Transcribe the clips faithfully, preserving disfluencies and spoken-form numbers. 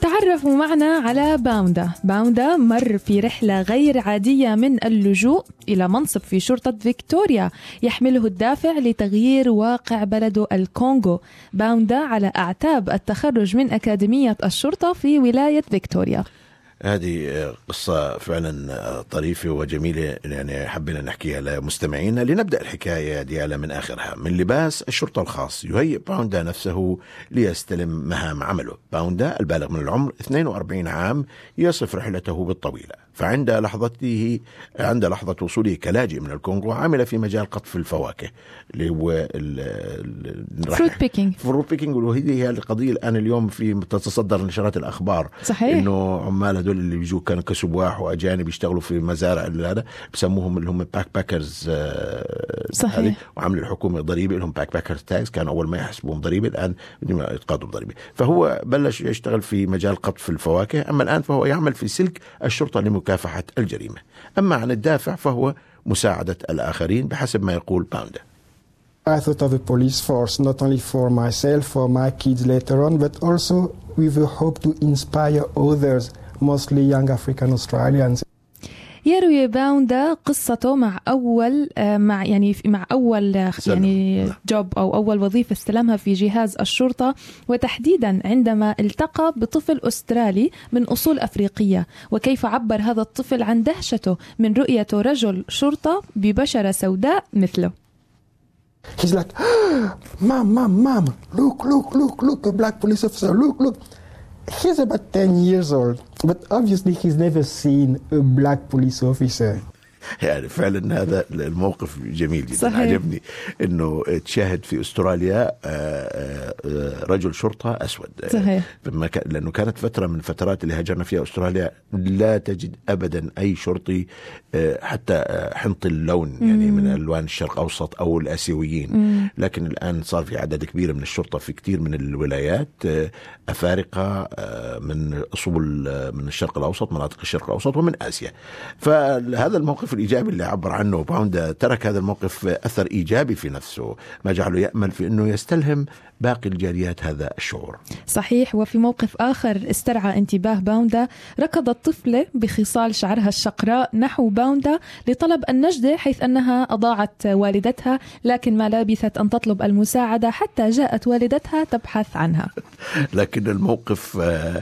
تعرفوا معنا على باوندا. باوندا مر في رحلة غير عادية من اللجوء إلى منصب في شرطة فيكتوريا يحمله الدافع لتغيير واقع بلده الكونغو. باوندا على أعتاب التخرج من أكاديمية الشرطة في ولاية فيكتوريا. هذه قصة فعلا طريفة وجميلة، يعني حبينا نحكيها لمستمعينا. لنبدأ الحكاية ديالها من آخرها. من لباس الشرطة الخاص يهيئ باوندا نفسه ليستلم مهام عمله. باوندا البالغ من العمر اثنين وأربعين عام يصف رحلته بالطويلة، فعند لحظته عند لحظة وصوله كلاجئ من الكونغو عمل في مجال قطف الفواكه اللي هو فروت بيكينج. فروت بيكينج وهذه هي القضية الآن اليوم في تتصدر نشرات الأخبار. صحيح. إنه عمال هذول اللي بيجوا كانوا كسبواح وأجانب يشتغلوا في مزارع هذا بسموهم اللي هم باك باكرز. صحيح. وعمل الحكومة ضريبة لهم باك باكرز تاكس، كان أول ما يحسبون ضريبة، الآن يتقاضوا ضريبة. فهو بلش يشتغل في مجال قطف الفواكه، أما الآن فهو يعمل في سلك الشرطة لمكافحة الجريمة. أما عن الدافع فهو مساعدة الآخرين بحسب ما يقول باوندا. I thought of the police force not only for myself, for my kids later on, but also with the hope to inspire others, mostly young African Australians. يروي باوندا قصته مع أول مع يعني مع أول يعني جوب أو أول وظيفة استلمها في جهاز الشرطة، وتحديدا عندما التقى بطفل أسترالي من أصول أفريقية، وكيف عبر هذا الطفل عن دهشته من رؤيته رجل شرطة ببشرة سوداء مثله. He's like, mom, mom, mom, look, look, look, look, a black police officer, look, look. He's about ten years old, but obviously he's never seen a black police officer. يعني فعلا هذا الموقف جميل جدا. صحيح. عجبني انه تشاهد في استراليا رجل شرطة اسود. صحيح. لانه كانت فترة من الفترات اللي هاجرنا فيها استراليا لا تجد ابدا اي شرطي حتى حنط اللون، يعني من الوان الشرق اوسط او الاسيويين. مم. لكن الان صار في عدد كبير من الشرطة في كثير من الولايات افارقة من اصول من الشرق الاوسط، مناطق الشرق الاوسط ومن اسيا. فهذا الموقف الإيجابي اللي عبر عنه باوندا ترك هذا الموقف أثر إيجابي في نفسه، ما جعله يأمل في أنه يستلهم باقي الجاليات هذا الشعور. صحيح. وفي موقف آخر استرعى انتباه باوندا، ركضت طفلة بخصال شعرها الشقراء نحو باوندا لطلب النجدة، حيث أنها أضاعت والدتها، لكن ما لبثت أن تطلب المساعدة حتى جاءت والدتها تبحث عنها. لكن الموقف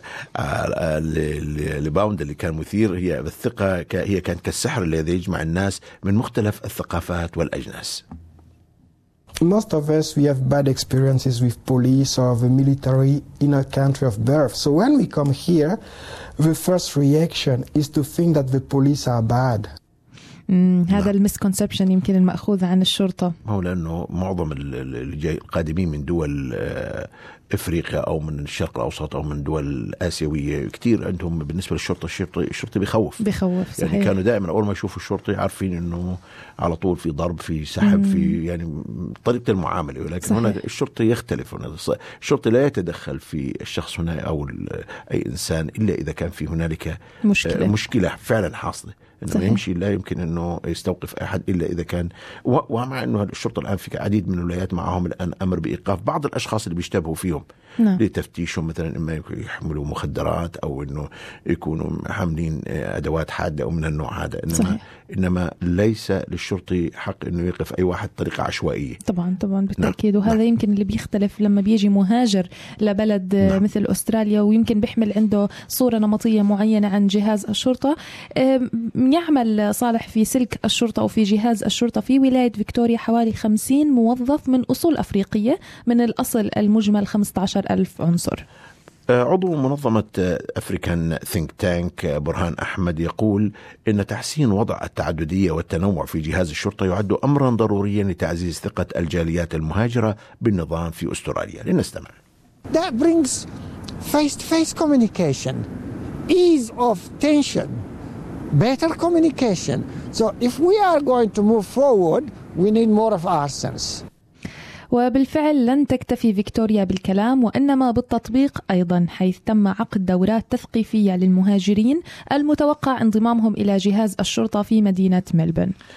لباوندا اللي كان مثير هي الثقة، هي كانت كالسحر الذي يجمع الناس من مختلف الثقافات والأجناس. Most of us, we have bad experiences with police or the military in our country of birth. So when we come here, the first reaction is to think that the police are bad. مم. هذا المسكونسبشن يمكن المأخوذ عن الشرطة. هو لأنه معظم القادمين من دول إفريقيا أو من الشرق الأوسط أو من دول آسيوية كتير عندهم بالنسبة للشرطة الشرطي الشرطي بيخوف بيخوف. صحيح. يعني كانوا دائما أول ما يشوفوا الشرطي عارفين إنه على طول في ضرب، في سحب، مم. في يعني طريقة المعاملة. ولكن صحيح. هنا الشرطي يختلف. هنا الشرطي لا يتدخل في الشخص هنا أو أي إنسان إلا إذا كان في هنالك مشكلة, مشكلة فعلا حاصلة. إنه صحيح. يمشي لا يمكن إنه يستوقف أحد إلا إذا كان، ومع إنه الشرطة الآن في عديد من الولايات معهم الآن أمر بإيقاف بعض الأشخاص اللي بيشتبهوا فيهم. نعم. لتفتيشهم مثلا، إما يحملوا مخدرات أو إنه يكونوا حاملين أدوات حادة أو من النوع هذا. إنما صحيح. إنما ليس للشرطي حق إنه يوقف أي واحد بطريقة عشوائية. طبعا طبعا بالتأكيد. نعم. وهذا نعم. يمكن اللي بيختلف لما بيجي مهاجر لبلد نعم. مثل أستراليا، ويمكن بيحمل عنده صورة نمطية معينة عن جهاز الشرطة. يعمل صالح في سلك الشرطة أو في جهاز الشرطة في ولاية فيكتوريا حوالي خمسين موظف من أصول أفريقية من الأصل المجمل خمسة عشر ألف عنصر. عضو منظمة أفريكان ثينك تانك برهان أحمد يقول إن تحسين وضع التعددية والتنوع في جهاز الشرطة يعد أمرا ضروريا لتعزيز ثقة الجاليات المهاجرة بالنظام في أستراليا. لنستمع. That brings face-to-face communication, ease of tension, better communication. So if we are going to move forward, we need more of our sense. وبالفعل لن تكتفي فيكتوريا بالكلام وإنما بالتطبيق أيضا، حيث تم عقد دورات تثقيفية للمهاجرين المتوقع انضمامهم إلى جهاز الشرطة في مدينة ملبورن.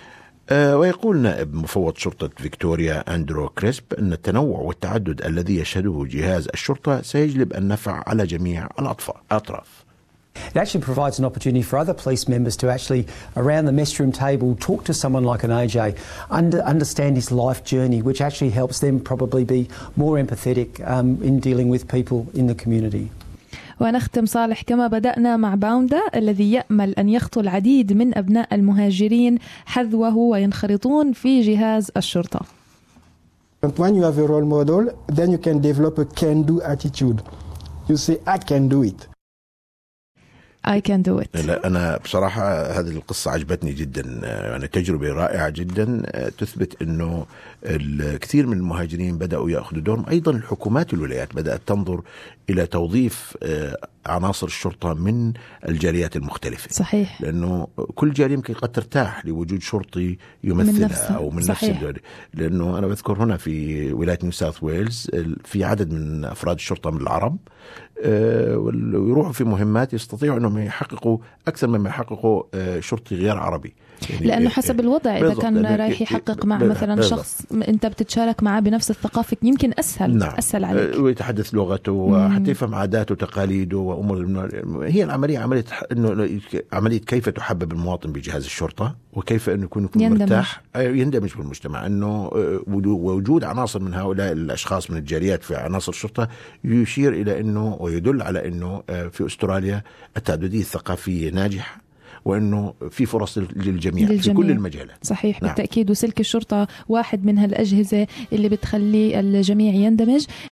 آه ويقول نائب مفوض شرطة فيكتوريا أندرو كريسب أن التنوع والتعدد الذي يشهده جهاز الشرطة سيجلب النفع على جميع الأطراف. It actually provides an opportunity for other police members to actually, around the mess room table, talk to someone like an A J, under, understand his life journey, which actually helps them probably be more empathetic um, in dealing with people in the community. ونختم صالح كما بدأنا مع باوندا الذي يأمل أن يخطو العديد من أبناء المهاجرين حذوه وينخرطون في جهاز الشرطة. When you have a role model, then you can develop a can-do attitude. You say, I can do it. I can do it. لا أنا بصراحة هذه القصة عجبتني جدا، يعني تجربة رائعة جدا تثبت أنه الكثير من المهاجرين بدأوا يأخذوا دورهم. أيضا الحكومات الولايات بدأت تنظر إلى توظيف عناصر الشرطة من الجاليات المختلفة. صحيح. لأنه كل جالية يمكن قد ترتاح لوجود شرطي يمثلها من أو من صحيح. نفس الجالية. لأنه أنا بذكر هنا في ولاية نيو ساوث ويلز في عدد من أفراد الشرطة من العرب ويروحوا في مهمات يستطيعوا أنهم يحققوا أكثر مما يحققوا شرطي غير عربي، يعني لأنه حسب الوضع إذا كان رايح يحقق مع مثلا بالضبط. شخص أنت بتتشارك معه بنفس الثقافة يمكن أسهل. نعم. أسهل عليك ويتحدث لغته وحتى يفهم عاداته وتقاليده وأمور. هي العملية عملية إنه عملية كيف تحبب المواطن بجهاز الشرطة وكيف إنه يكون, يكون يندمج. مرتاح يندمج بالمجتمع. إنه وجود عناصر من هؤلاء الأشخاص من الجاليات في عناصر الشرطة يشير إلى إنه ويدل على إنه في أستراليا التعددية الثقافية ناجحة وأنه في فرص للجميع, للجميع في كل المجالات. صحيح. نعم. بالتأكيد. وسلك الشرطة واحد من هالأجهزة اللي بتخلي الجميع يندمج.